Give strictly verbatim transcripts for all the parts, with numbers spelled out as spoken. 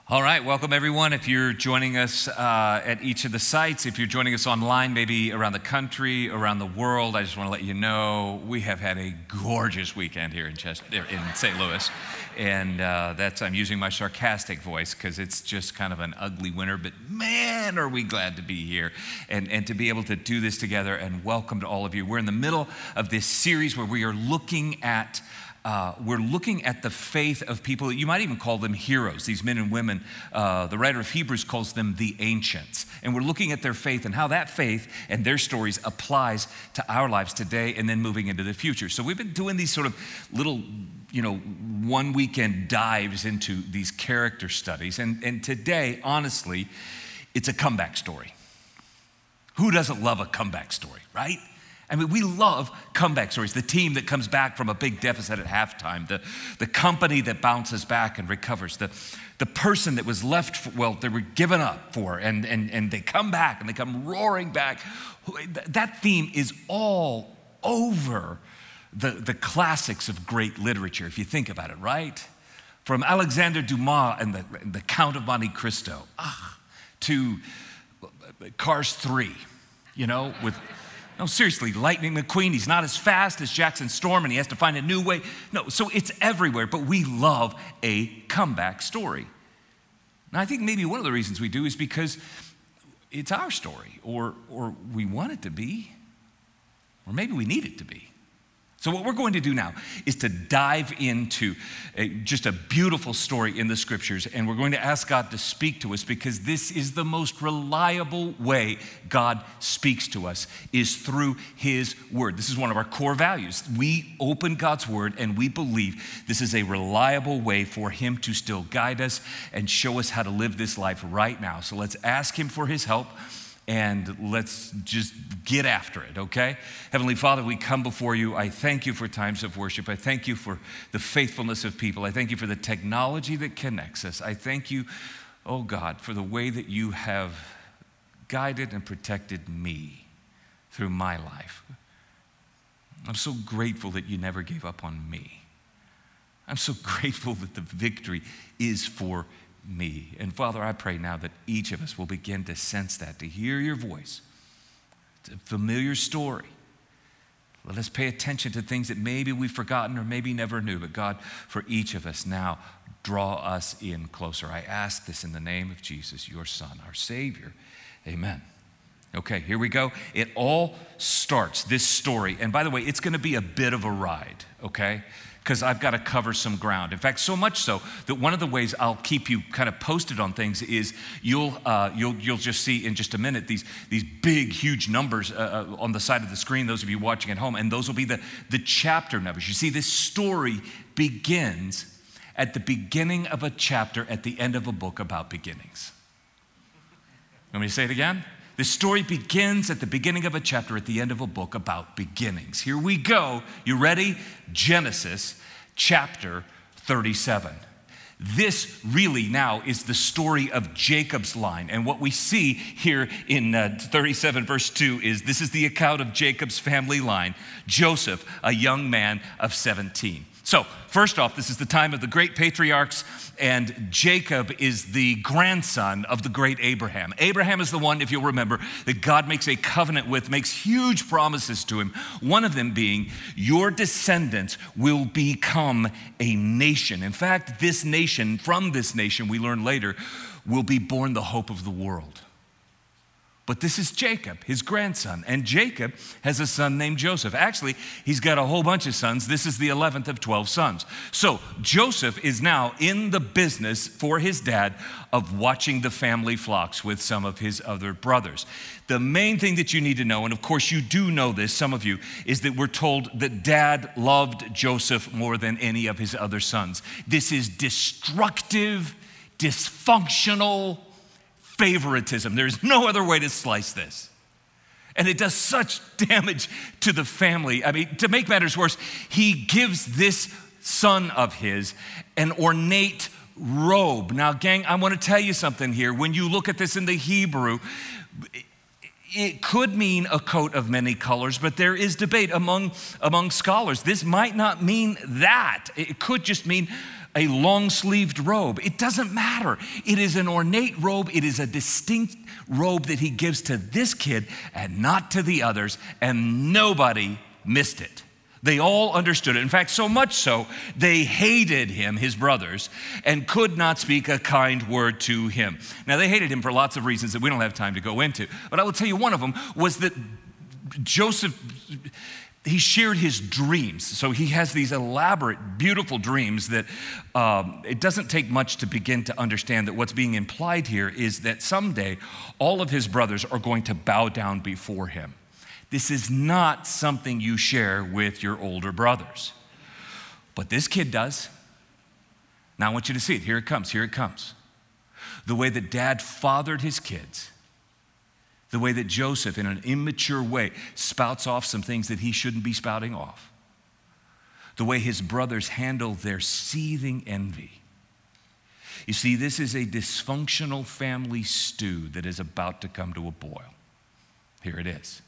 All right, welcome everyone. If you're joining us uh, at each of the sites, if you're joining us online, maybe around the country, around the world, I just want to let you know we have had a gorgeous weekend here in Chester, in Saint Louis, and uh, that's I'm using my sarcastic voice because it's just kind of an ugly winter. But man, are we glad to be here and and to be able to do this together. And welcome to all of you. We're in the middle of this series where we are looking at. Uh, we're looking at the faith of people, you might even call them heroes, these men and women. Uh, the writer of Hebrews calls them the ancients. And we're looking at their faith and how that faith and their stories applies to our lives today and then moving into the future. So we've been doing these sort of little, you know, one weekend dives into these character studies. And, and today, honestly, it's a comeback story. Who doesn't love a comeback story, right? I mean, we love comeback stories. The team that comes back from a big deficit at halftime, the, the company that bounces back and recovers, the, the person that was left, for, well, they were given up for, and, and, and they come back and they come roaring back. That theme is all over the, the classics of great literature, if you think about it, right? From Alexander Dumas and the, the Count of Monte Cristo, ah, to Cars three, you know, with... No, seriously, Lightning McQueen, he's not as fast as Jackson Storm and he has to find a new way. No, so it's everywhere, but we love a comeback story. And I think maybe one of the reasons we do is because it's our story, or, or we want it to be, or maybe we need it to be. So what we're going to do now is to dive into a, just a beautiful story in the scriptures, and we're going to ask God to speak to us because this is the most reliable way God speaks to us, is through his word. This is one of our core values. We open God's word and we believe this is a reliable way for him to still guide us and show us how to live this life right now. So let's ask him for his help. And let's just get after it, okay? Heavenly Father, we come before you. I thank you for times of worship. I thank you for the faithfulness of people. I thank you for the technology that connects us. I thank you, oh God, for the way that you have guided and protected me through my life. I'm so grateful that you never gave up on me. I'm so grateful that the victory is for me. And Father, I pray now that each of us will begin to sense that, to hear your voice. It's a familiar story. Let us pay attention to things that maybe we've forgotten or maybe never knew. But God, for each of us now, draw us in closer. I ask this in the name of Jesus, your Son, our Savior. Amen. Okay, here we go. It all starts, this story. And by the way, it's going to be a bit of a ride, okay? Because I've got to cover some ground. In fact, so much so that one of the ways I'll keep you kind of posted on things is you'll uh, you'll you'll just see in just a minute these these big, huge numbers uh, on the side of the screen. Those of you watching at home, and those will be the the chapter numbers. You see, this story begins at the beginning of a chapter at the end of a book about beginnings. Want me to say it again? The story begins at the beginning of a chapter at the end of a book about beginnings. Here we go. You ready? Genesis chapter thirty-seven. This really now is the story of Jacob's line. And what we see here in uh, thirty-seven verse two is this is the account of Jacob's family line. Joseph, a young man of seventeen. So first off, this is the time of the great patriarchs, and Jacob is the grandson of the great Abraham. Abraham is the one, if you'll remember, that God makes a covenant with, makes huge promises to him. One of them being, your descendants will become a nation. In fact, this nation, from this nation, we learn later, will be born the hope of the world. But this is Jacob, his grandson. And Jacob has a son named Joseph. Actually, he's got a whole bunch of sons. This is the eleventh of twelve sons. So Joseph is now in the business for his dad of watching the family flocks with some of his other brothers. The main thing that you need to know, and of course you do know this, some of you, is that we're told that dad loved Joseph more than any of his other sons. This is destructive, dysfunctional favoritism. There's no other way to slice this. And it does such damage to the family. I mean, to make matters worse, he gives this son of his an ornate robe. Now, gang, I want to tell you something here. When you look at this in the Hebrew, it could mean a coat of many colors, but there is debate among, among scholars. This might not mean that. It could just mean a long-sleeved robe. It doesn't matter. It is an ornate robe. It is a distinct robe that he gives to this kid and not to the others, and nobody missed it. They all understood it. In fact, so much so, they hated him, his brothers, and could not speak a kind word to him. Now, they hated him for lots of reasons that we don't have time to go into, but I will tell you one of them was that Joseph, he shared his dreams. So he has these elaborate, beautiful dreams that um, it doesn't take much to begin to understand that what's being implied here is that someday all of his brothers are going to bow down before him. This is not something you share with your older brothers. But this kid does. Now I want you to see it. Here it comes. Here it comes. The way that dad fathered his kids. The way that Joseph, in an immature way, spouts off some things that he shouldn't be spouting off. The way his brothers handle their seething envy. You see, this is a dysfunctional family stew that is about to come to a boil. Here it is.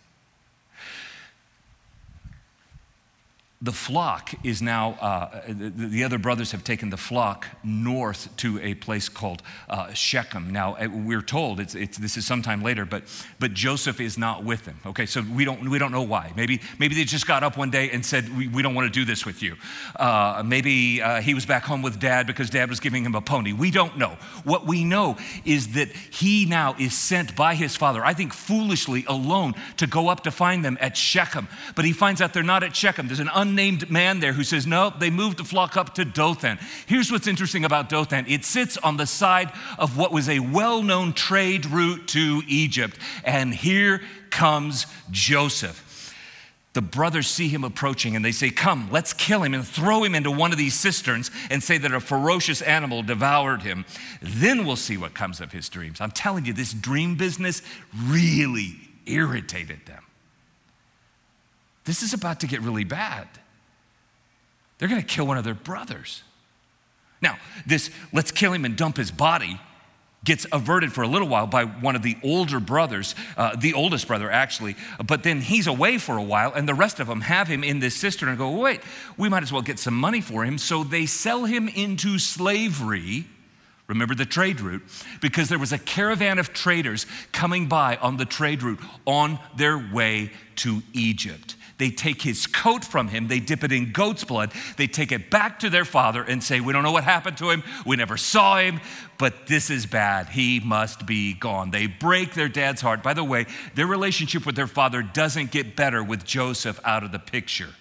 The flock is now, uh, the, the other brothers have taken the flock north to a place called uh, Shechem. Now, we're told, it's, it's, this is sometime later, but, but Joseph is not with them. Okay, so we don't, we don't know why. Maybe, maybe they just got up one day and said, we, we don't want to do this with you. Uh, maybe uh, he was back home with dad because dad was giving him a pony. We don't know. What we know is that he now is sent by his father, I think foolishly alone, to go up to find them at Shechem. But he finds out they're not at Shechem. There's an unnamed man there who says, no, they moved the flock up to Dothan. Here's what's interesting about Dothan. It sits on the side of what was a well-known trade route to Egypt. And here comes Joseph. The brothers see him approaching and they say, come, let's kill him and throw him into one of these cisterns and say that a ferocious animal devoured him. Then we'll see what comes of his dreams. I'm telling you, this dream business really irritated them. This is about to get really bad. They're going to kill one of their brothers. Now, this let's kill him and dump his body gets averted for a little while by one of the older brothers, uh, the oldest brother actually, but then he's away for a while and the rest of them have him in this cistern and go, wait, we might as well get some money for him. So they sell him into slavery. Remember the trade route, because there was a caravan of traders coming by on the trade route on their way to Egypt. They take his coat from him, they dip it in goat's blood, they take it back to their father and say, we don't know what happened to him, we never saw him, but this is bad, he must be gone. They break their dad's heart. By the way, their relationship with their father doesn't get better with Joseph out of the picture.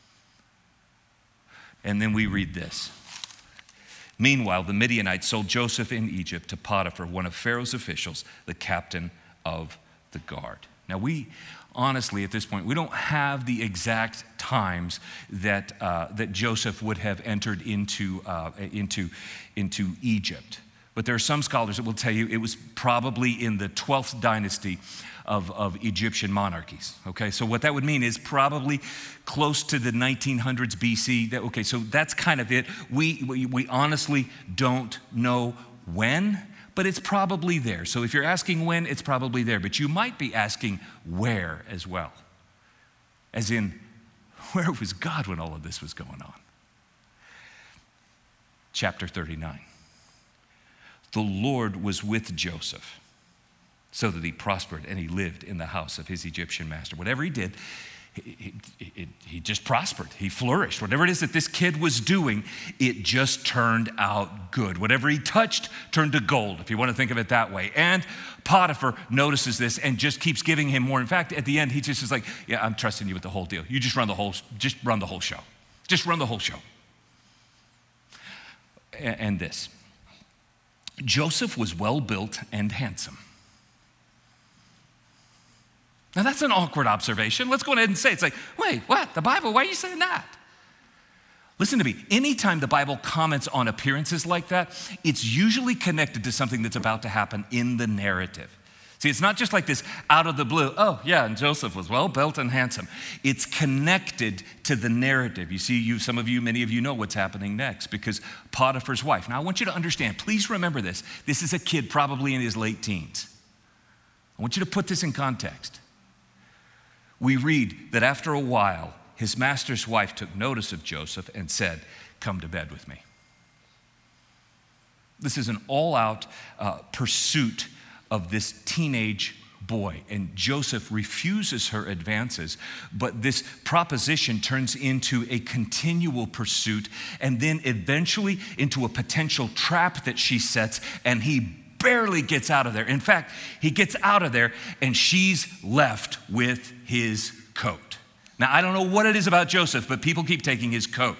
And then we read this. Meanwhile, the Midianites sold Joseph in Egypt to Potiphar, one of Pharaoh's officials, the captain of the guard. Now we, honestly, at this point, we don't have the exact times that uh, that Joseph would have entered into uh, into into Egypt, but there are some scholars that will tell you it was probably in the twelfth dynasty of, of Egyptian monarchies. Okay, so what that would mean is probably close to the nineteen hundreds B C. That, okay, so that's kind of it. We, we we honestly don't know when, but it's probably there. So if you're asking when, it's probably there. But you might be asking where as well. As in, where was God when all of this was going on? Chapter thirty-nine. The Lord was with Joseph so that he prospered and he lived in the house of his Egyptian master. Whatever he did, He, he, he just prospered. He flourished. Whatever it is that this kid was doing, it just turned out good. Whatever he touched turned to gold, if you want to think of it that way. And Potiphar notices this and just keeps giving him more. In fact, at the end, he just is like, yeah, I'm trusting you with the whole deal. You just run the whole, just run the whole show. Just run the whole show. And, and this. Joseph was well-built and handsome. Now that's an awkward observation. Let's go ahead and say it. It's like, wait, what? The Bible, why are you saying that? Listen to me. Anytime the Bible comments on appearances like that, it's usually connected to something that's about to happen in the narrative. See, it's not just like this out of the blue, oh yeah, and Joseph was well built and handsome. It's connected to the narrative. You see, you, some of you, many of you know what's happening next because Potiphar's wife. Now I want you to understand, please remember this. This is a kid probably in his late teens. I want you to put this in context. We read that after a while, his master's wife took notice of Joseph and said, come to bed with me. This is an all-out uh, pursuit of this teenage boy, and Joseph refuses her advances, but this proposition turns into a continual pursuit and then eventually into a potential trap that she sets, and he barely gets out of there. In fact, he gets out of there and she's left with his coat. Now, I don't know what it is about Joseph, but people keep taking his coat.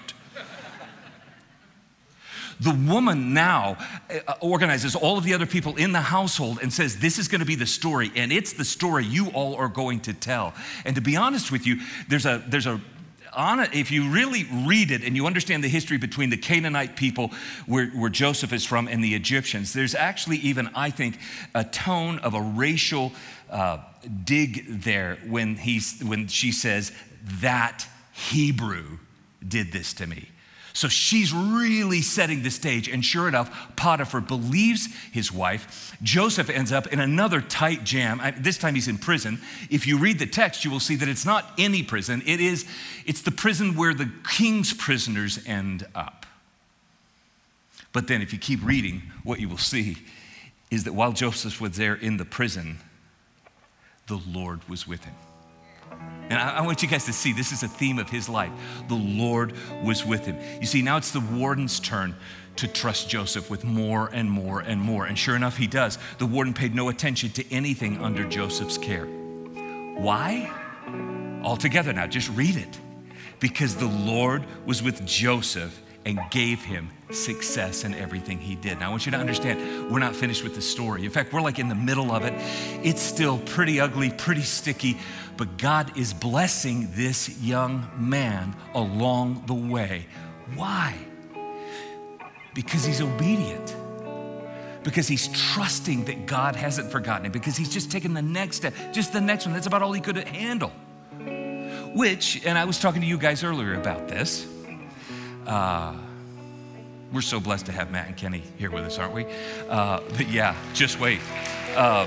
The woman now organizes all of the other people in the household and says, this is going to be the story, and it's the story you all are going to tell. And to be honest with you, there's a, there's a, on it, if you really read it and you understand the history between the Canaanite people where, where Joseph is from and the Egyptians, there's actually even, I think, a tone of a racial uh, dig there when, he's, when she says, that Hebrew did this to me. So she's really setting the stage, and sure enough, Potiphar believes his wife. Joseph ends up in another tight jam. I, this time he's in prison. If you read the text, you will see that it's not any prison. It is, it's the prison where the king's prisoners end up. But then if you keep reading, what you will see is that while Joseph was there in the prison, the Lord was with him. And I, I want you guys to see, this is a theme of his life. The Lord was with him. You see, now it's the warden's turn to trust Joseph with more and more and more. And sure enough, he does. The warden paid no attention to anything under Joseph's care. Why? All together now, just read it. Because the Lord was with Joseph and gave him success in everything he did. Now, I want you to understand, we're not finished with the story. In fact, we're like in the middle of it. It's still pretty ugly, pretty sticky, but God is blessing this young man along the way. Why? Because he's obedient. Because he's trusting that God hasn't forgotten him. Because he's just taken the next step, just the next one. That's about all he could handle. Which, and I was talking to you guys earlier about this, Uh, we're so blessed to have Matt and Kenny here with us, aren't we? Uh, but yeah, just wait. Um,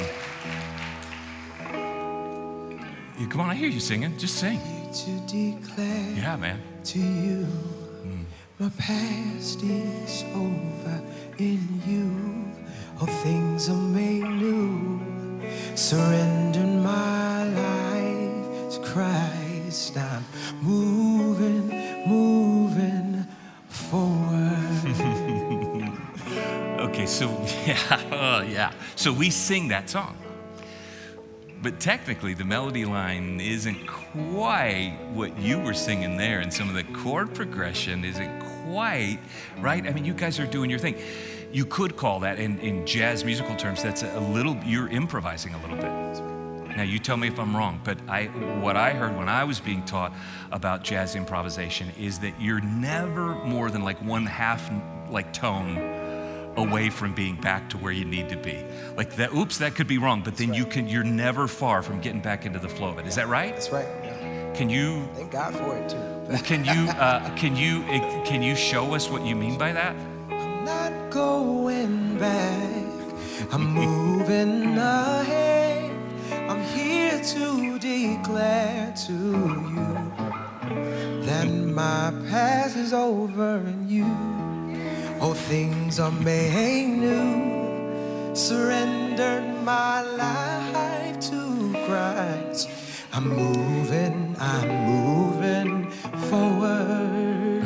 you, come on, I hear you singing. Just sing. To declare yeah, man. To you, mm. my past is over in you. All things are made new. Surrendering my life to Christ. I'm moving, moving forward. Okay, so yeah, uh, yeah. So we sing that song. But technically, the melody line isn't quite what you were singing there, and some of the chord progression isn't quite, right? I mean, you guys are doing your thing. You could call that, in, in jazz musical terms, that's a little, you're improvising a little bit. Now, you tell me if I'm wrong, but I, what I heard when I was being taught about jazz improvisation is that you're never more than like one half like tone away from being back to where you need to be. Like that, oops, that could be wrong, but then you can, you're never far from getting back into the flow of it. Is that right? That's right. Can you? Thank God for it too. Well, can you, uh, can you, can you show us what you mean by that? I'm not going back. I'm moving ahead. I'm here to declare to you that my past is over in you. All things are made new. Surrendered my life to Christ. I'm moving, I'm moving forward.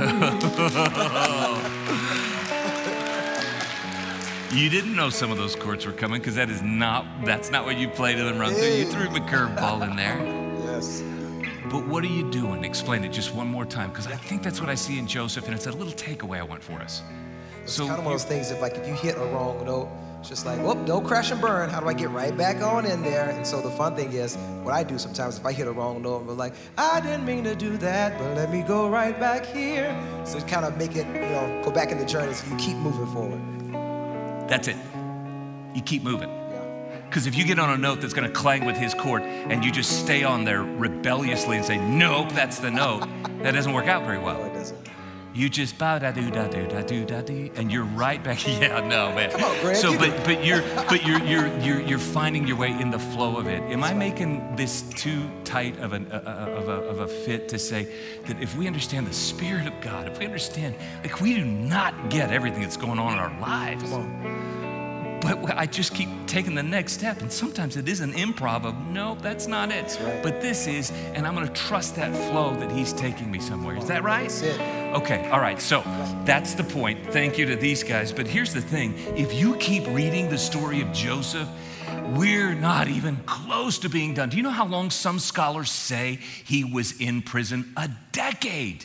You didn't know some of those chords were coming because that is not, that's not what you played in the run through. You threw the curveball in there. Yes. But what are you doing? Explain it just one more time, because I think that's what I see in Joseph, and it's a little takeaway I want for us. It's so kind of one of those things, if like if you hit a wrong note, it's just like, whoop, don't crash and burn. How do I get right back on in there? And so the fun thing is, what I do sometimes, if I hit a wrong note, I'm like, I didn't mean to do that, but let me go right back here. So kind of make it, you know, go back in the journey so you keep moving forward. That's it. You keep moving. Because if you get on a note that's going to clang with his chord and you just stay on there rebelliously and say, nope, that's the note, that doesn't work out very well. No, it doesn't. you just bow da do da do da do da do, and you're right back. Yeah, no, man. Come on, Greg. So, you but do- but you're but you're you're you're you're finding your way in the flow of it. Am I making this too tight of an uh, of a of a fit to say that if we understand the Spirit of God, if we understand, like we do not get everything that's going on in our lives. Come on. But I just keep taking the next step, and sometimes it is an improv of, no, that's not it. That's right. But this is, and I'm gonna trust that flow that he's taking me somewhere. Is that right? That's it. Okay, all right, so that's the point. Thank you to these guys. But here's the thing, if you keep reading the story of Joseph, we're not even close to being done. Do you know how long some scholars say he was in prison? A decade.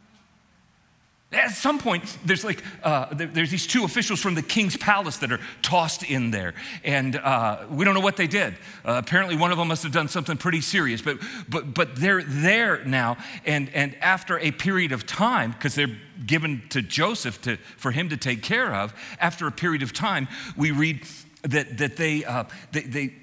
At some point, there's like, uh, there, there's these two officials from the king's palace that are tossed in there. And uh, we don't know what they did. Uh, apparently one of them must have done something pretty serious, but but but they're there now. And, and after a period of time, because they're given to Joseph to, for him to take care of, after a period of time, we read that, that they, uh, they, they,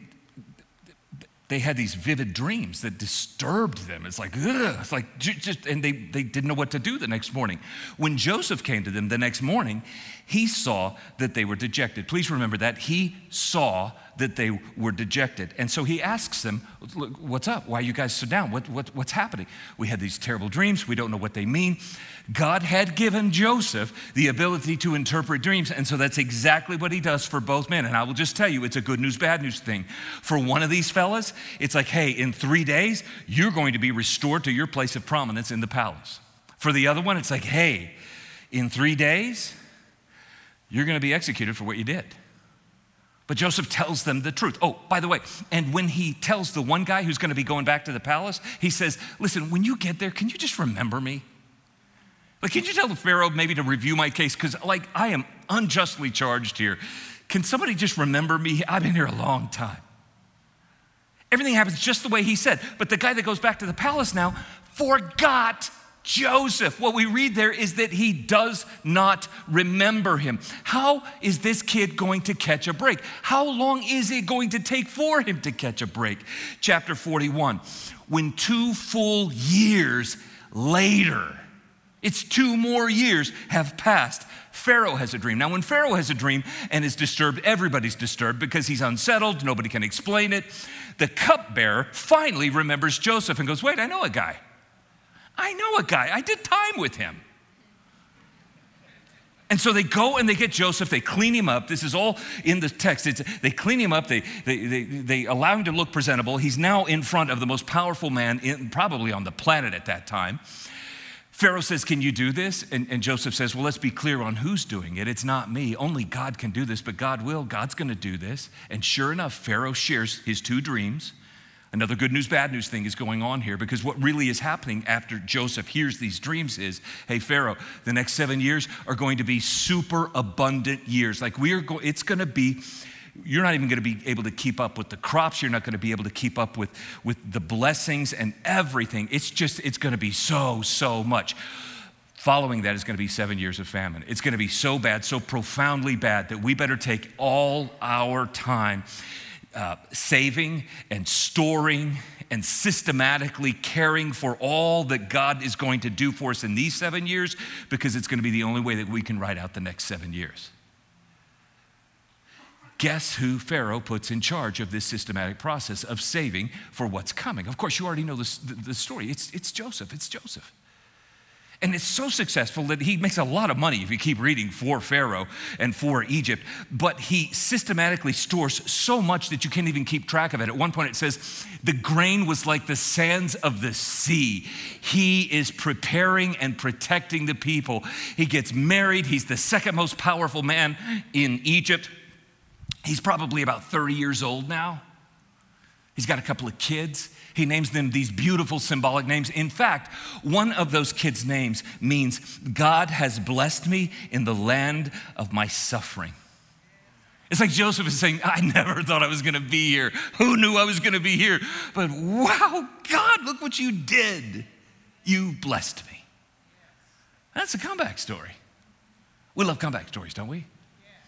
they had these vivid dreams that disturbed them. It's like, ugh, it's like just, and they, they didn't know what to do the next morning. When Joseph came to them the next morning, he saw that they were dejected. Please remember that. He saw that they were dejected. And so he asks them, look, what's up? Why are you guys so down? What, what, what's happening? We had these terrible dreams. We don't know what they mean. God had given Joseph the ability to interpret dreams. And so that's exactly what he does for both men. And I will just tell you, it's a good news, bad news thing. For one of these fellas, it's like, hey, in three days, you're going to be restored to your place of prominence in the palace. For the other one, it's like, hey, in three days, you're going to be executed for what you did. But Joseph tells them the truth. Oh, by the way, and when he tells the one guy who's going to be going back to the palace, he says, listen, when you get there, can you just remember me? Like, can you tell the Pharaoh maybe to review my case? Because, like, I am unjustly charged here. Can somebody just remember me? I've been here a long time. Everything happens just the way he said. But the guy that goes back to the palace now forgot Joseph. What we read there is that he does not remember him. How is this kid going to catch a break? How long is it going to take for him to catch a break? Chapter forty-one, when two full years later, it's two more years have passed, Pharaoh has a dream. Now, when Pharaoh has a dream and is disturbed, everybody's disturbed because he's unsettled, nobody can explain it. The cupbearer finally remembers Joseph and goes, wait, I know a guy. I know a guy. I did time with him. And so they go and they get Joseph, they clean him up. This is all in the text. It's, they clean him up, they, they, they, they allow him to look presentable. He's now in front of the most powerful man in, probably on the planet at that time. Pharaoh says, can you do this? And, and Joseph says, well, let's be clear on who's doing it. It's not me. Only God can do this, but God will. God's going to do this. And sure enough, Pharaoh shares his two dreams. Another good news, bad news thing is going on here, because what really is happening after Joseph hears these dreams is, hey, Pharaoh, the next seven years are going to be super abundant years. Like we are going, it's going to be, you're not even going to be able to keep up with the crops. You're not going to be able to keep up with, with the blessings and everything. It's just, it's going to be so, so much. Following that is going to be seven years of famine. It's going to be so bad, so profoundly bad that we better take all our time Uh, saving and storing and systematically caring for all that God is going to do for us in these seven years, because it's going to be the only way that we can ride out the next seven years. Guess who Pharaoh puts in charge of this systematic process of saving for what's coming? Of course, you already know this, the, the story. It's, it's Joseph. It's Joseph. And it's so successful that he makes a lot of money if you keep reading for Pharaoh and for Egypt. But he systematically stores so much that you can't even keep track of it. At one point it says, the grain was like the sands of the sea. He is preparing and protecting the people. He gets married. He's the second most powerful man in Egypt. He's probably about thirty years old now. He's got a couple of kids. He names them these beautiful symbolic names. In fact, one of those kids' names means, God has blessed me in the land of my suffering. It's like Joseph is saying, I never thought I was going to be here. Who knew I was going to be here? But wow, God, look what you did. You blessed me. That's a comeback story. We love comeback stories, don't we?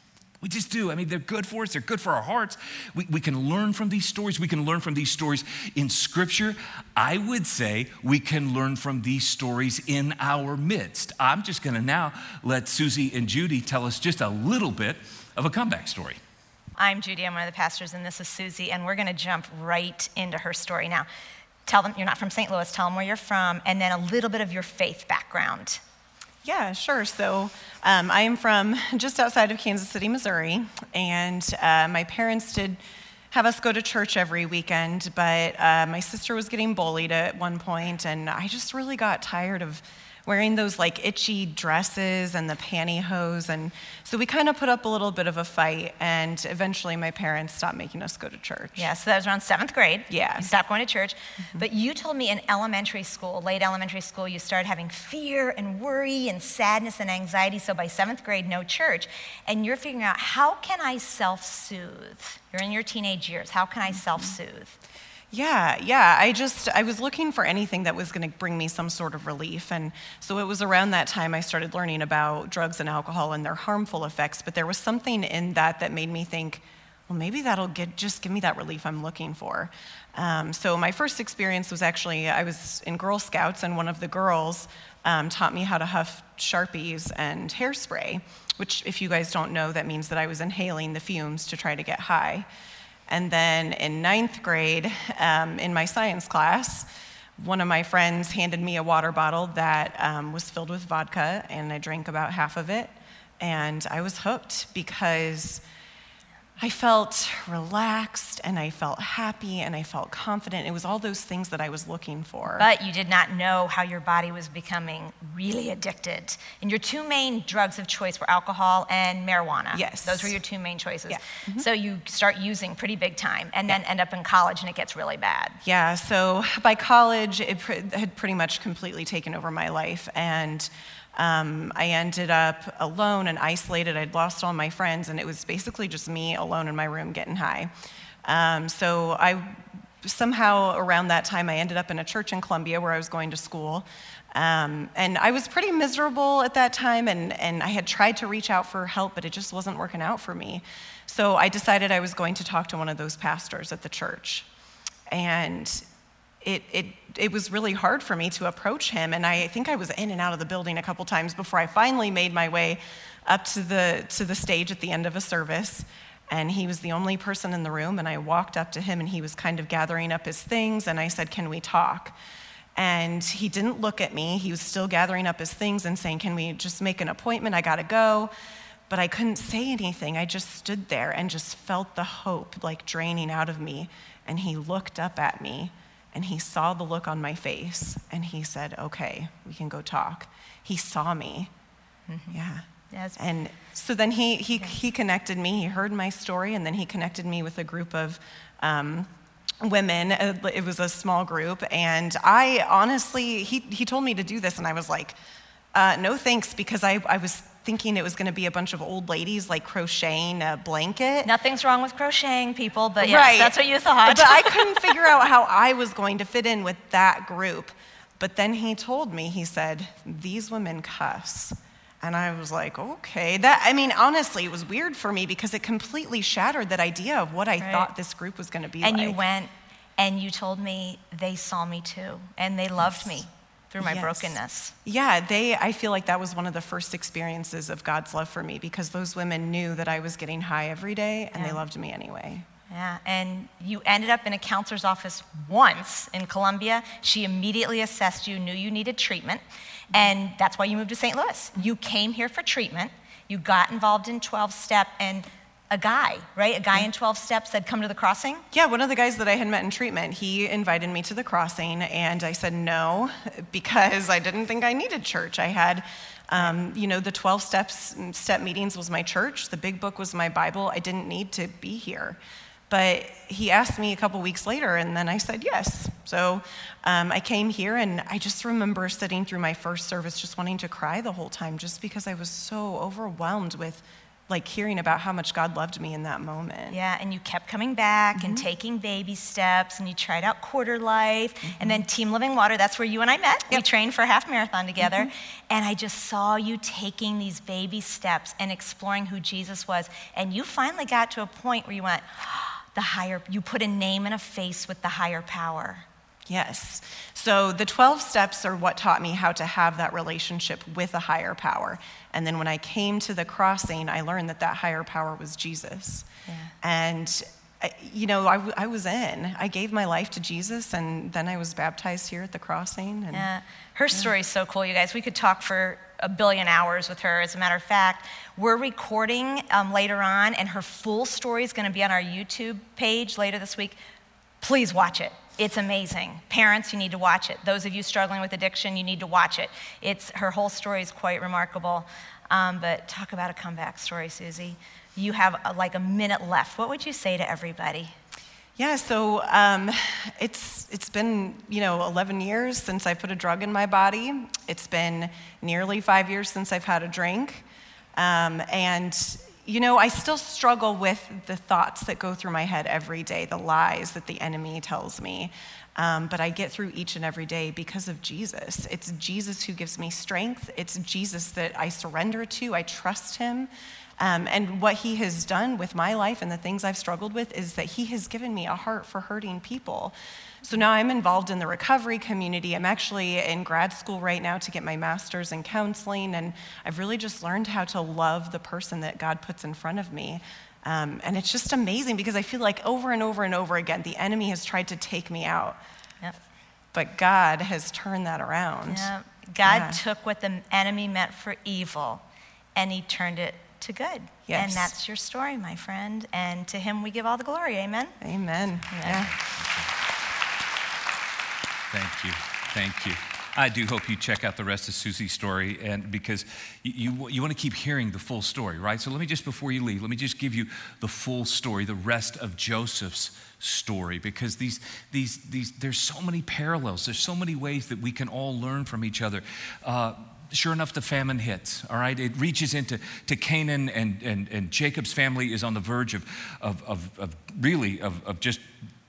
We just do. I mean, they're good for us. They're good for our hearts. We, we can learn from these stories. We can learn from these stories in Scripture. I would say we can learn from these stories in our midst. I'm just going to now let Susie and Judy tell us just a little bit of a comeback story. I'm Judy. I'm one of the pastors, and this is Susie, and we're going to jump right into her story now. Tell them you're not from Saint Louis. Tell them where you're from, and then a little bit of your faith background. Yeah, sure. So um, I am from just outside of Kansas City, Missouri, and uh, my parents did have us go to church every weekend, but uh, my sister was getting bullied at one point, and I just really got tired of wearing those like itchy dresses and the pantyhose, and so we kind of put up a little bit of a fight, and eventually my parents stopped making us go to church. Yeah, so that was around seventh grade. Yeah. You stopped going to church, mm-hmm. But you told me in elementary school, late elementary school, you started having fear and worry and sadness and anxiety, so by seventh grade, no church, and you're figuring out, how can I self-soothe? You're in your teenage years, how can I mm-hmm. self-soothe? Yeah, yeah, I just, I was looking for anything that was gonna bring me some sort of relief, and so it was around that time I started learning about drugs and alcohol and their harmful effects, but there was something in that that made me think, well, maybe that'll get, just give me that relief I'm looking for. Um, so my first experience was actually, I was in Girl Scouts, and one of the girls um, taught me how to huff Sharpies and hairspray, which if you guys don't know, that means that I was inhaling the fumes to try to get high. And then in ninth grade, um, in my science class, one of my friends handed me a water bottle that um, was filled with vodka, and I drank about half of it, and I was hooked because I felt relaxed, and I felt happy, and I felt confident. It was all those things that I was looking for. But you did not know how your body was becoming really addicted. And your two main drugs of choice were alcohol and marijuana. Yes. Those were your two main choices. Yeah. Mm-hmm. So you start using pretty big time, and then yeah. end up in college, and it gets really bad. Yeah, so by college, it pr- had pretty much completely taken over my life, and Um, I ended up alone and isolated. I'd lost all my friends, and it was basically just me alone in my room getting high. Um, so I somehow around that time, I ended up in a church in Columbia where I was going to school. Um, and I was pretty miserable at that time, and, and I had tried to reach out for help, but it just wasn't working out for me. So I decided I was going to talk to one of those pastors at the church. And It, it it was really hard for me to approach him, and I think I was in and out of the building a couple times before I finally made my way up to the to the stage at the end of a service, and he was the only person in the room, and I walked up to him, and he was kind of gathering up his things, and I said, "Can we talk?" And he didn't look at me. He was still gathering up his things and saying, "Can we just make an appointment? I gotta go." But I couldn't say anything. I just stood there and just felt the hope like draining out of me, and he looked up at me, and he saw the look on my face, and he said, "Okay, we can go talk." He saw me, mm-hmm. yeah. Yes. And so then he he yeah. he connected me. He heard my story, and then he connected me with a group of um, women. It was a small group, and I honestly, he he told me to do this, and I was like, uh, "No thanks," because I I was thinking it was going to be a bunch of old ladies like crocheting a blanket. Nothing's wrong with crocheting, people, but yes, right. that's what you thought. But I couldn't figure out how I was going to fit in with that group. But then he told me, he said, "These women cuss." And I was like, okay. That, I mean, honestly, it was weird for me because it completely shattered that idea of what I right. thought this group was going to be and like. And you went and you told me they saw me too, and they loved yes. me through my yes. brokenness. Yeah, they, I feel like that was one of the first experiences of God's love for me, because those women knew that I was getting high every day, and yeah. they loved me anyway. Yeah, and you ended up in a counselor's office once in Columbia. She immediately assessed you, knew you needed treatment, and that's why you moved to Saint Louis. You came here for treatment, you got involved in twelve-step, and a guy, right? A guy in twelve-step said, "Come to the crossing?" Yeah, one of the guys that I had met in treatment, he invited me to the crossing, and I said no, because I didn't think I needed church. I had, um, you know, the twelve steps, step meetings was my church, the big book was my Bible. I didn't need to be here. But he asked me a couple weeks later, and then I said yes. So um, I came here, and I just remember sitting through my first service just wanting to cry the whole time, just because I was so overwhelmed with like hearing about how much God loved me in that moment. Yeah, and you kept coming back Mm-hmm. and taking baby steps, and you tried out Quarter Life, mm-hmm. and then Team Living Water. That's where you and I met. Yep. We trained for a half marathon together, mm-hmm. and I just saw you taking these baby steps and exploring who Jesus was. And you finally got to a point where you went, oh, the higher, you put a name and a face with the higher power. Yes. So the twelve steps are what taught me how to have that relationship with a higher power. And then when I came to the crossing, I learned that that higher power was Jesus. Yeah. And, you know, I, I was in. I gave my life to Jesus, and then I was baptized here at the crossing. And, yeah. Her yeah. story is so cool, you guys. We could talk for a billion hours with her. As a matter of fact, we're recording um, later on, and her full story is going to be on our YouTube page later this week. Please watch it. It's amazing. Parents, you need to watch it. Those of you struggling with addiction, you need to watch it. It's, her whole story is quite remarkable. Um, but talk about a comeback story, Susie. You have a, like a minute left. What would you say to everybody? Yeah, so um, it's it's been, you know, eleven years since I put a drug in my body. It's been nearly five years since I've had a drink. Um, and You know, I still struggle with the thoughts that go through my head every day, the lies that the enemy tells me. Um, but I get through each and every day because of Jesus. It's Jesus who gives me strength. It's Jesus that I surrender to. I trust him. Um, and what he has done with my life and the things I've struggled with is that he has given me a heart for hurting people. So now I'm involved in the recovery community. I'm actually in grad school right now to get my master's in counseling, and I've really just learned how to love the person that God puts in front of me. Um, and it's just amazing because I feel like over and over and over again, the enemy has tried to take me out. Yep. But God has turned that around. Yep. God Yeah. took what the enemy meant for evil, and he turned it to good. Yes. And that's your story, my friend. And to him we give all the glory. Amen? Amen. Yeah. Thank you. Thank you. I do hope you check out the rest of Susie's story, and because you, you, you want to keep hearing the full story, right? So let me just, before you leave, let me just give you the full story, the rest of Joseph's story, because these, these, these, there's so many parallels. There's so many ways that we can all learn from each other. Uh, Sure enough, the famine hits, all right? It reaches into to Canaan, and, and, and Jacob's family is on the verge of, of, of, of really, of, of just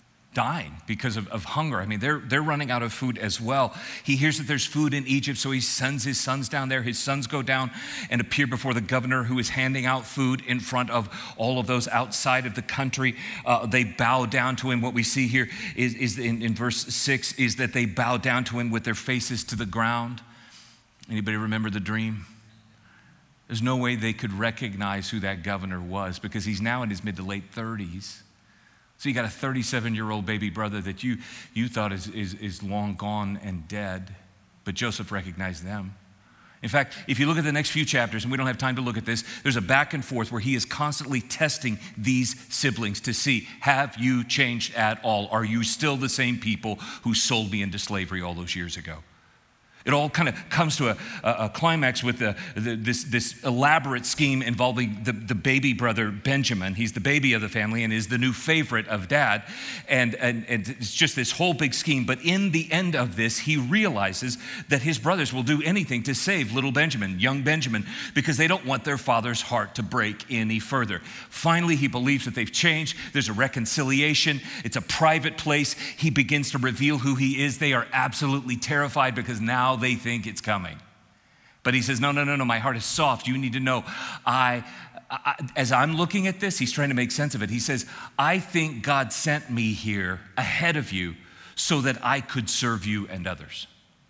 dying because of, of hunger. I mean, they're, they're running out of food as well. He hears that there's food in Egypt, so he sends his sons down there. His sons go down and appear before the governor, who is handing out food in front of all of those outside of the country. Uh, they bow down to him. What we see here is, is in, in verse six is that they bow down to him with their faces to the ground. Anybody remember the dream? There's no way they could recognize who that governor was, because he's now in his mid to late thirties. So you got a thirty-seven-year-old baby brother that you, you thought is, is, is long gone and dead, but Joseph recognized them. In fact, if you look at the next few chapters, and we don't have time to look at this, there's a back and forth where he is constantly testing these siblings to see, have you changed at all? Are you still the same people who sold me into slavery all those years ago? It all kind of comes to a, a, a climax with the, the, this, this elaborate scheme involving the, the baby brother, Benjamin. He's the baby of the family and is the new favorite of dad. And, and, and it's just this whole big scheme. But in the end of this, he realizes that his brothers will do anything to save little Benjamin, young Benjamin, because they don't want their father's heart to break any further. Finally, he believes that they've changed. There's a reconciliation. It's a private place. He begins to reveal who he is. They are absolutely terrified because now they think it's coming. But he says, no, no, no, no, my heart is soft. You need to know, I, I, as I'm looking at this, he's trying to make sense of it. He says, I think God sent me here ahead of you so that I could serve you and others.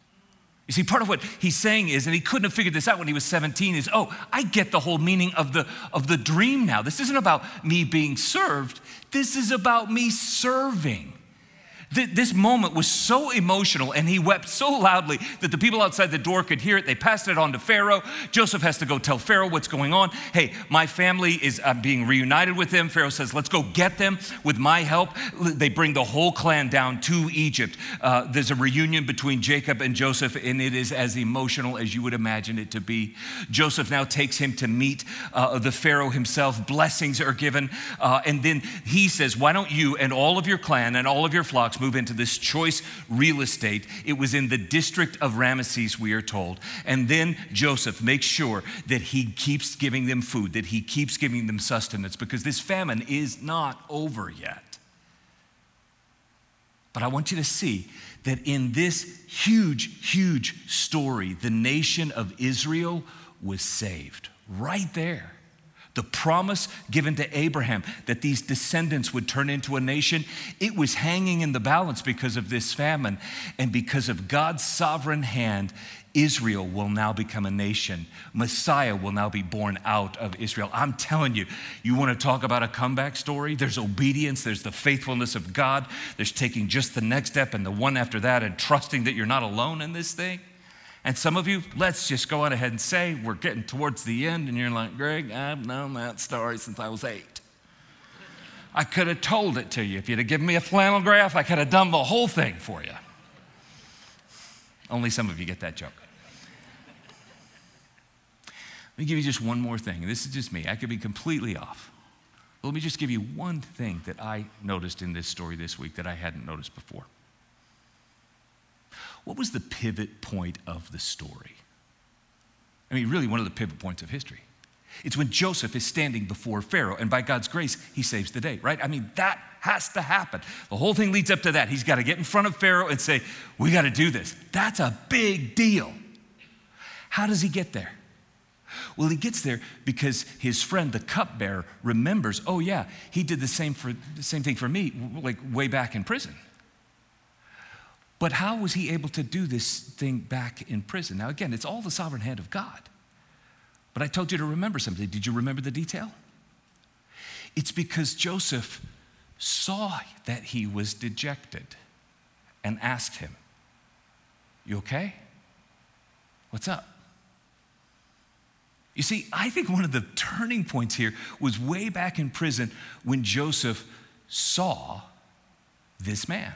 You see, part of what he's saying is, and he couldn't have figured this out when he was seventeen, is, oh, I get the whole meaning of the, of the dream now. This isn't about me being served. This is about me serving. This moment was so emotional, and he wept so loudly that the people outside the door could hear it. They passed it on to Pharaoh. Joseph has to go tell Pharaoh what's going on. Hey, my family is uh, being reunited with them. Pharaoh says, let's go get them with my help. They bring the whole clan down to Egypt. Uh, there's a reunion between Jacob and Joseph, and it is as emotional as you would imagine it to be. Joseph now takes him to meet uh, the Pharaoh himself. Blessings are given. Uh, and then he says, why don't you and all of your clan and all of your flocks move into this choice real estate. It was in the district of Ramesses, we are told. And then Joseph makes sure that he keeps giving them food, that he keeps giving them sustenance, because this famine is not over yet. But I want you to see that in this huge, huge story, the nation of Israel was saved right there. The promise given to Abraham that these descendants would turn into a nation, it was hanging in the balance because of this famine. And because of God's sovereign hand, Israel will now become a nation. Messiah will now be born out of Israel. I'm telling you, you want to talk about a comeback story? There's obedience, there's the faithfulness of God, there's taking just the next step and the one after that and trusting that you're not alone in this thing. And some of you, let's just go on ahead and say, we're getting towards the end, and you're like, Greg, I've known that story since I was eight. I could have told it to you. If you'd have given me a flannel graph, I could have done the whole thing for you. Only some of you get that joke. Let me give you just one more thing. This is just me. I could be completely off. But let me just give you one thing that I noticed in this story this week that I hadn't noticed before. What was the pivot point of the story? I mean, really one of the pivot points of history. It's when Joseph is standing before Pharaoh, and by God's grace, he saves the day, right? I mean, that has to happen. The whole thing leads up to that. He's got to get in front of Pharaoh and say, we got to do this. That's a big deal. How does he get there? Well, he gets there because his friend, the cupbearer, remembers, oh yeah, he did the same, for, the same thing for me, like way back in prison. But how was he able to do this thing back in prison? Now, again, it's all the sovereign hand of God. But I told you to remember something. Did you remember the detail? It's because Joseph saw that he was dejected and asked him, you okay? What's up? You see, I think one of the turning points here was way back in prison when Joseph saw this man.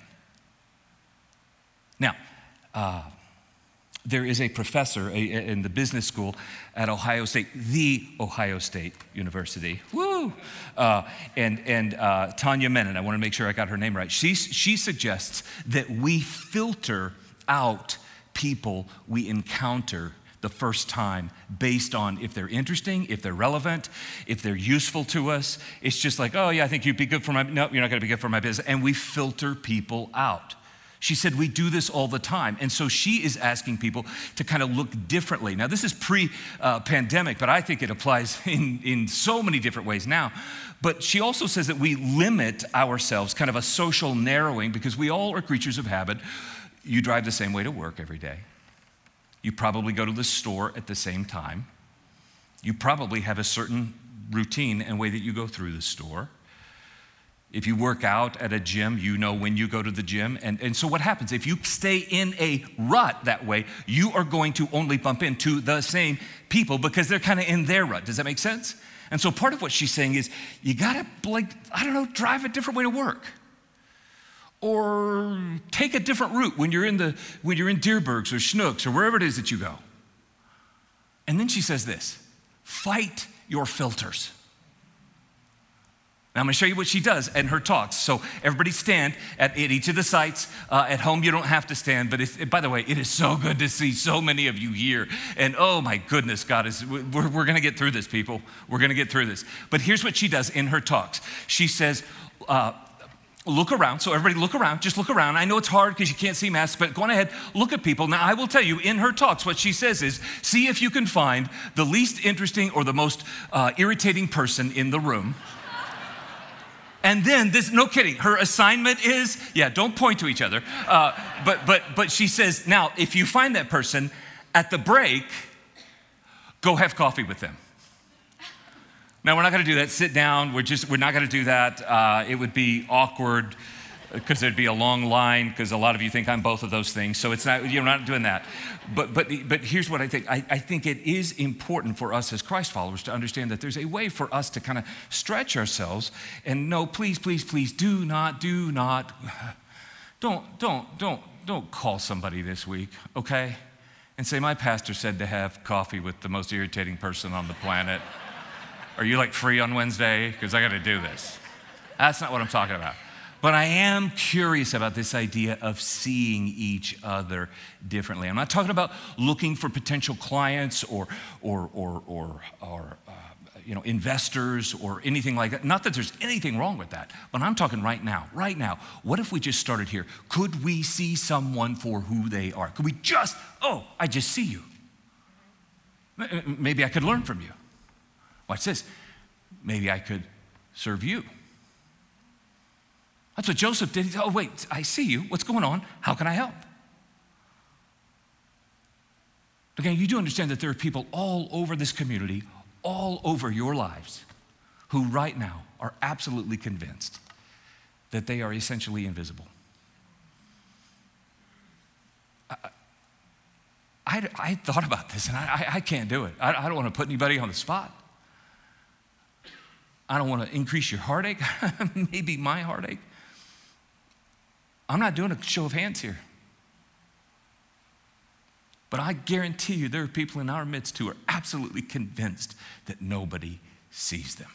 Now, uh, there is a professor a, a, in the business school at Ohio State, the Ohio State University, woo! Uh, and and uh, Tanya Menon, I want to make sure I got her name right. She, she suggests that we filter out people we encounter the first time based on if they're interesting, if they're relevant, if they're useful to us. It's just like, oh yeah, I think you'd be good for my, no, you're not going to be good for my business. And we filter people out. She said we do this all the time. And so she is asking people to kind of look differently. Now, this is pre-pandemic, but I think it applies in, in so many different ways now. But she also says that we limit ourselves, kind of a social narrowing, because we all are creatures of habit. You drive the same way to work every day. You probably go to the store at the same time. You probably have a certain routine and way that you go through the store. If you work out at a gym, you know when you go to the gym. And, and so what happens? If you stay in a rut that way, you are going to only bump into the same people because they're kind of in their rut. Does that make sense? And so part of what she's saying is you got to, like, I don't know, drive a different way to work. Or take a different route when you're in the when you're in Deerbergs or Schnucks or wherever it is that you go. And then she says this, fight your filters. Now, I'm going to show you what she does in her talks. So everybody stand at, at each of the sites. Uh, at home, you don't have to stand. But it's, by the way, it is so good to see so many of you here. And oh my goodness, God, is we're, we're going to get through this, people. We're going to get through this. But here's what she does in her talks. She says, uh, look around. So everybody look around. Just look around. I know it's hard because you can't see masks, but go on ahead, look at people. Now, I will tell you, in her talks, what she says is, see if you can find the least interesting or the most uh, irritating person in the room. And then this, no kidding, her assignment is, yeah, don't point to each other. Uh, but but but she says, now, if you find that person, at the break, go have coffee with them. Now, we're not going to do that. Sit down. We're just we're not going to do that. Uh, it would be awkward because there'd be a long line because a lot of you think I'm both of those things. So it's not, you're not doing that. But but but here's what I think. I, I think it is important for us as Christ followers to understand that there's a way for us to kind of stretch ourselves and no, please, please, please, do not, do not, don't, don't, don't, don't call somebody this week, okay? And say, my pastor said to have coffee with the most irritating person on the planet. Are you like free on Wednesday? Because I got to do this. That's not what I'm talking about. But I am curious about this idea of seeing each other differently. I'm not talking about looking for potential clients or, or, or, or, or uh, you know, investors or anything like that. Not that there's anything wrong with that, but I'm talking right now, right now. What if we just started here? Could we see someone for who they are? Could we just, oh, I just see you. Maybe I could learn from you. Watch this. Maybe I could serve you. That's what Joseph did. He said, oh, wait, I see you. What's going on? How can I help? Again, you do understand that there are people all over this community, all over your lives, who right now are absolutely convinced that they are essentially invisible. I, I, I thought about this, and I, I can't do it. I, I don't want to put anybody on the spot. I don't want to increase your heartache, maybe my heartache. I'm not doing a show of hands here. But I guarantee you there are people in our midst who are absolutely convinced that nobody sees them.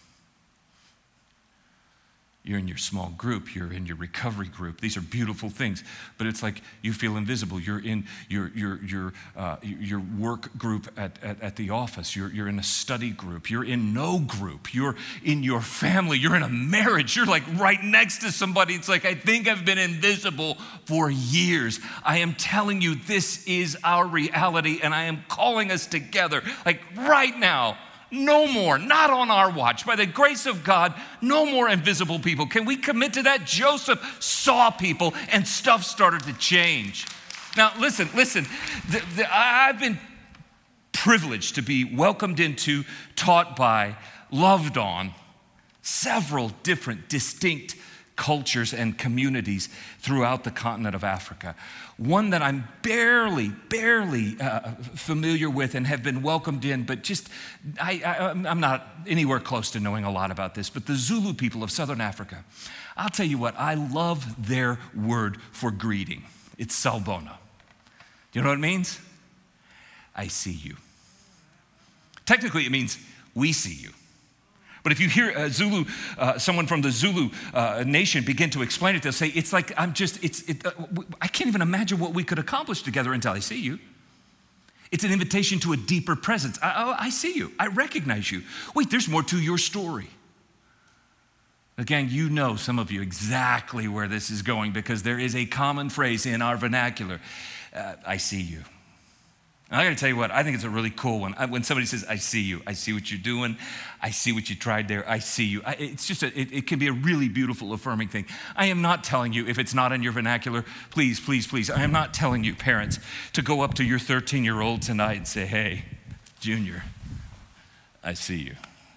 You're in your small group, you're in your recovery group. These are beautiful things, but it's like you feel invisible. You're in your, your, your, uh, your work group at, at, at the office. You're, you're in a study group. You're in no group. You're in your family. You're in a marriage. You're like right next to somebody. It's like, I think I've been invisible for years. I am telling you, this is our reality, and I am calling us together, like right now. No more, not on our watch. By the grace of God, no more invisible people. Can we commit to that? Joseph saw people and stuff started to change. Now, listen, listen. The, the, I've been privileged to be welcomed into, taught by, loved on several different distinct cultures and communities throughout the continent of Africa. One that I'm barely, barely uh, familiar with and have been welcomed in, but just, I, I, I'm not anywhere close to knowing a lot about this, but the Zulu people of Southern Africa. I'll tell you what, I love their word for greeting. It's Sawubona. Do you know what it means? I see you. Technically, it means we see you. But if you hear a Zulu, uh, someone from the Zulu uh, nation begin to explain it, they'll say, it's like, I'm just, it's, it, uh, I can't even imagine what we could accomplish together until I see you. It's an invitation to a deeper presence. I, I, I see you. I recognize you. Wait, there's more to your story. Again, you know, some of you, exactly where this is going because there is a common phrase in our vernacular. Uh, I see you. And I got to tell you what, I think it's a really cool one. I, when somebody says, I see you, I see what you're doing, I see what you tried there, I see you. I, it's just, a, it, it can be a really beautiful, affirming thing. I am not telling you, if it's not in your vernacular, please, please, please, I am not telling you, parents, to go up to your thirteen-year-old tonight and say, hey, Junior, I see you.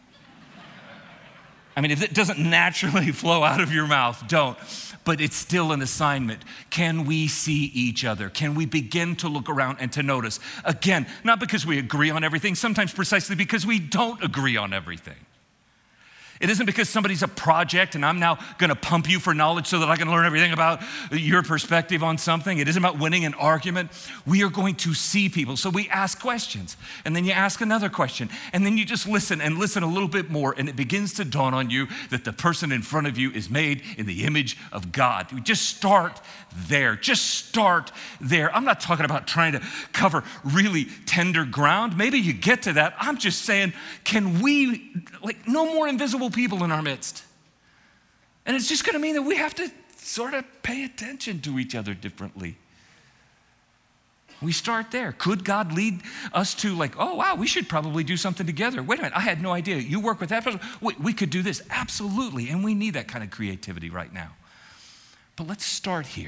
I mean, if it doesn't naturally flow out of your mouth, don't. But it's still an assignment. Can we see each other? Can we begin to look around and to notice? Again, not because we agree on everything, sometimes precisely because we don't agree on everything. It isn't because somebody's a project and I'm now gonna pump you for knowledge so that I can learn everything about your perspective on something. It isn't about winning an argument. We are going to see people. So we ask questions and then you ask another question and then you just listen and listen a little bit more and it begins to dawn on you that the person in front of you is made in the image of God. We just start there. Just start there. I'm not talking about trying to cover really tender ground. Maybe you get to that. I'm just saying, can we, like, no more invisible people in our midst. And it's just going to mean that we have to sort of pay attention to each other differently. We start there. Could God lead us to like, oh, wow, we should probably do something together. Wait a minute, I had no idea. You work with that person. Wait, we could do this. Absolutely. And we need that kind of creativity right now. But let's start here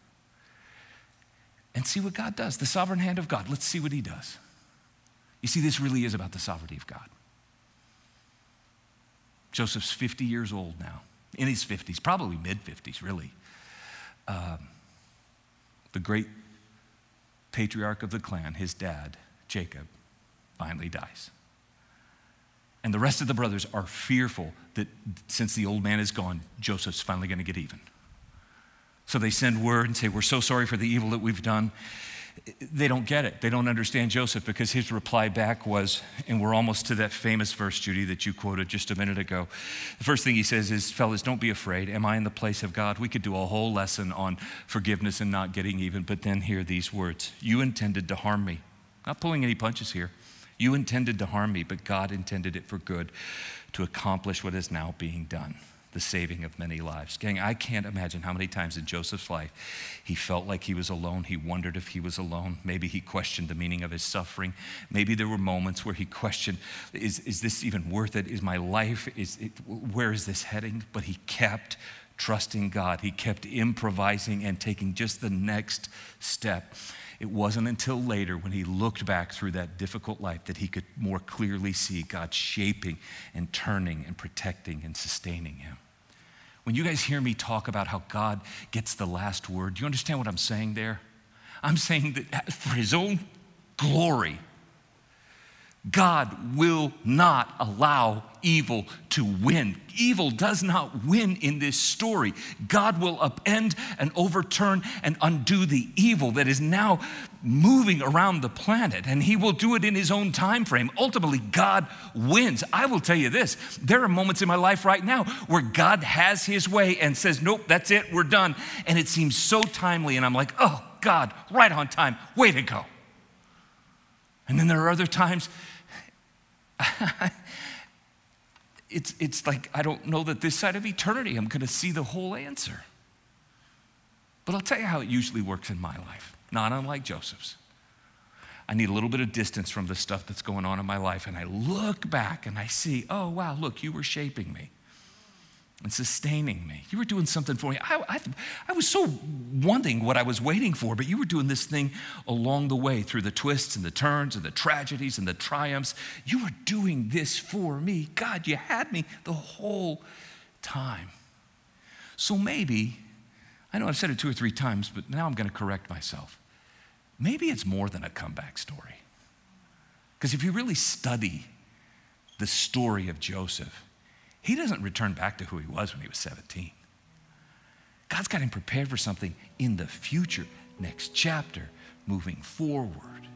and see what God does. The sovereign hand of God. Let's see what he does. You see, this really is about the sovereignty of God. Joseph's fifty years old now, in his fifties, probably mid-fifties, really. Um, the great patriarch of the clan, his dad, Jacob, finally dies. And the rest of the brothers are fearful that since the old man is gone, Joseph's finally going to get even. So they send word and say, we're so sorry for the evil that we've done. they don't get it. They don't understand Joseph, because his reply back was, and we're almost to that famous verse, Judy, that you quoted just a minute ago. The first thing he says is, fellas, don't be afraid. Am I in the place of God? We could do a whole lesson on forgiveness and not getting even, but then hear these words. You intended to harm me. Not pulling any punches here. You intended to harm me, but God intended it for good, to accomplish what is now being done, the saving of many lives. Gang, I can't imagine how many times in Joseph's life he felt like he was alone. He wondered if he was alone. Maybe he questioned the meaning of his suffering. Maybe there were moments where he questioned, is, is this even worth it? Is my life, is it, where is this heading? But he kept trusting God. He kept improvising and taking just the next step. It wasn't until later, when he looked back through that difficult life, that he could more clearly see God shaping and turning and protecting and sustaining him. When you guys hear me talk about how God gets the last word, do you understand what I'm saying there? I'm saying that for his own glory, God will not allow evil to win. Evil does not win in this story. God will upend and overturn and undo the evil that is now moving around the planet, and he will do it in his own time frame. Ultimately, God wins. I will tell you this, there are moments in my life right now where God has his way and says, nope, that's it, we're done. And it seems so timely, and I'm like, oh, God, right on time, way to go. And then there are other times it's, it's like I don't know that this side of eternity I'm going to see the whole answer. But I'll tell you how it usually works in my life, not unlike Joseph's. I need a little bit of distance from the stuff that's going on in my life, and I look back and I see, oh, wow, look, you were shaping me and sustaining me. You were doing something for me. I, I, I was so wanting what I was waiting for, but you were doing this thing along the way through the twists and the turns and the tragedies and the triumphs. You were doing this for me. God, you had me the whole time. So maybe, I know I've said it two or three times, but now I'm going to correct myself. Maybe it's more than a comeback story. Because if you really study the story of Joseph, he doesn't return back to who he was when he was seventeen. God's got him prepared for something in the future, next chapter, moving forward.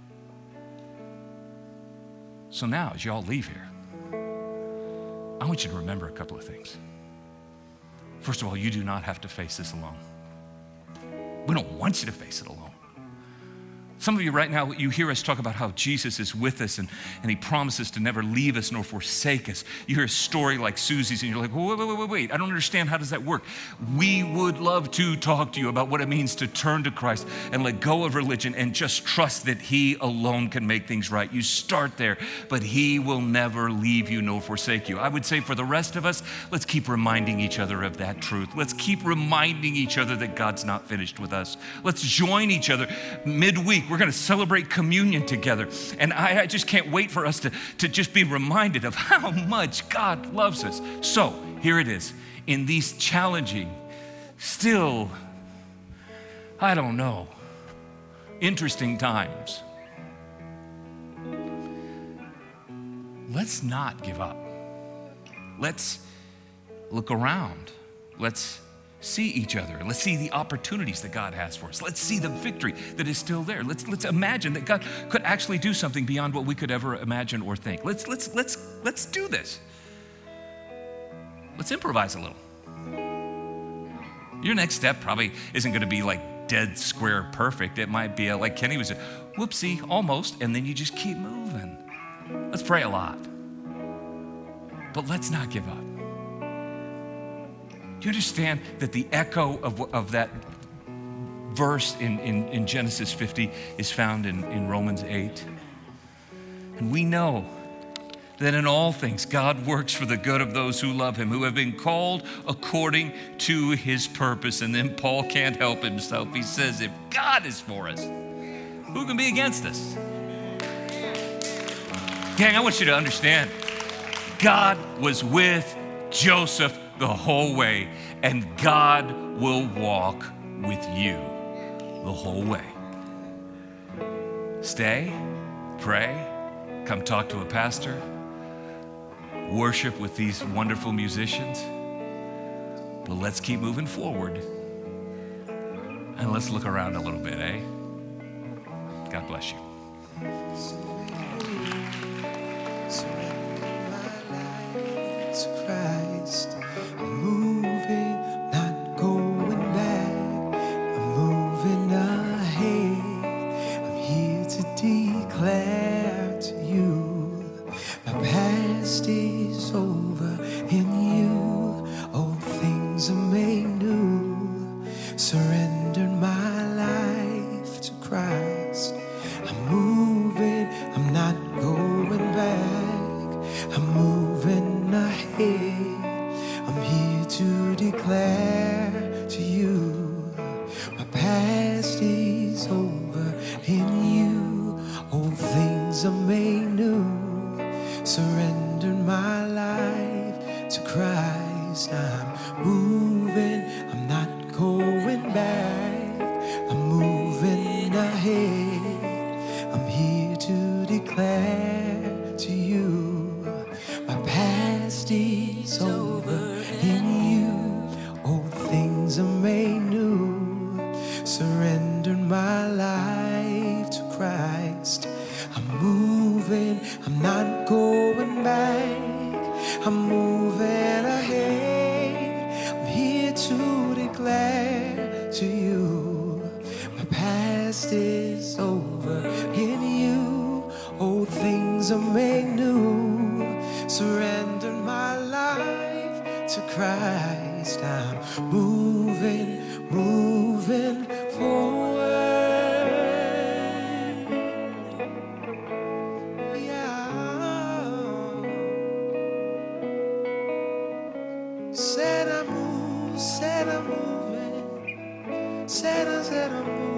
So now, as y'all leave here, I want you to remember a couple of things. First of all, you do not have to face this alone. We don't want you to face it alone. Some of you right now, you hear us talk about how Jesus is with us and, and he promises to never leave us nor forsake us. You hear a story like Susie's and you're like, wait, wait, wait, wait, wait. I don't understand. How does that work? We would love to talk to you about what it means to turn to Christ and let go of religion and just trust that he alone can make things right. You start there, but he will never leave you nor forsake you. I would say for the rest of us, let's keep reminding each other of that truth. Let's keep reminding each other that God's not finished with us. Let's join each other midweek. We're going to celebrate communion together. And I, I just can't wait for us to, to just be reminded of how much God loves us. So here it is. In these challenging, still, I don't know, interesting times, let's not give up. Let's look around. Let's see each other. Let's see the opportunities that God has for us. Let's see the victory that is still there. Let's let's imagine that God could actually do something beyond what we could ever imagine or think. Let's let's let's let's do this. Let's improvise a little. Your next step probably isn't going to be like dead square perfect. It might be a, like Kenny was, a, whoopsie, almost, and then you just keep moving. Let's pray a lot. But let's not give up. Do you understand that the echo of, of that verse in, in, in Genesis fifty is found in, in Romans eight? And we know that in all things God works for the good of those who love him, who have been called according to his purpose. And then Paul can't help himself. He says, if God is for us, who can be against us? Gang, I want you to understand, God was with Joseph the whole way, and God will walk with you the whole way. Stay, pray, come talk to a pastor, worship with these wonderful musicians, but let's keep moving forward, and let's look around a little bit, eh? God bless you. Surrender my life to Christ. I'm moving, not going back. I'm moving ahead. I'm here to declare to you, my past is over in you. Old things are made new. Surrendered my life to Christ. I'm moving, I'm not going back. I'm moving ahead. I'm here to declare to you, my past is over in you. Old things are made new. Surrendered my life to Christ. I'm moving, I'm not going back. I'm moving ahead. I'm here to declare to you, my past is over in you. Old things are made new. Surrendered my life to Christ. I'm moving, I'm not going back. I'm moving ahead. I'm here to declare to you, my past is over in you. Old things are made new. Surrendered my life to Christ. I'm moving, moving forward. Said I move, said I'm moving, said I said I'm moving.